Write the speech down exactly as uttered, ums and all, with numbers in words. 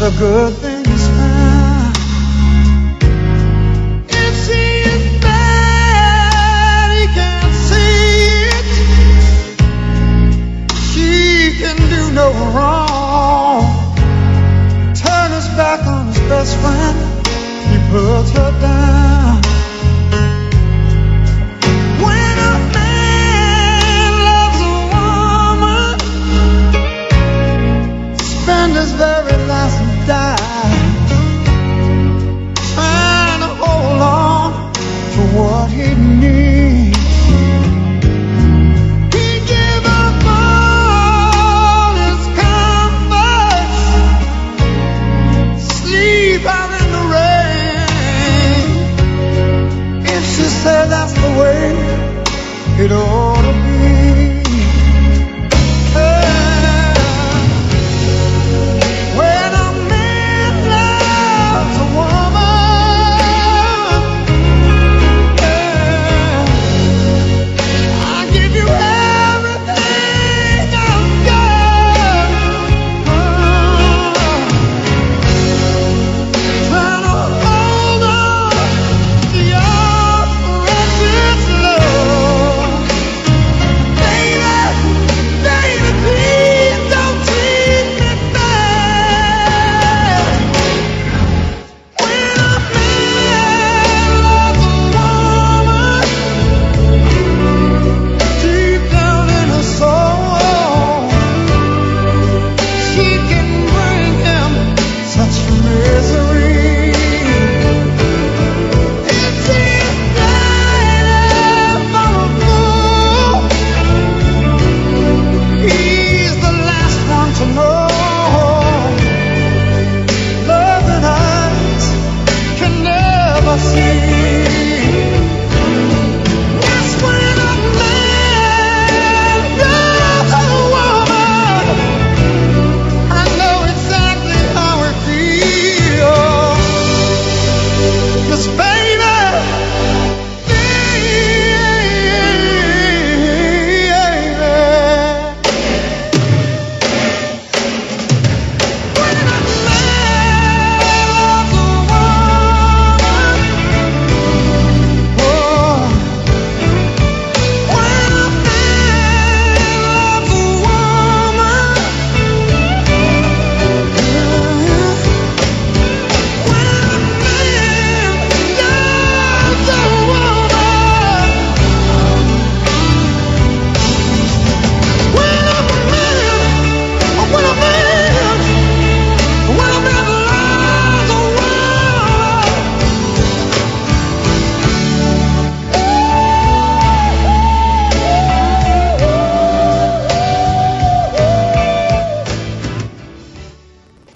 the good things found. If she is bad, he can't see it. She can do no wrong. Turn his back on his best friend, he puts her down. When a man loves a woman, spend his very last and die.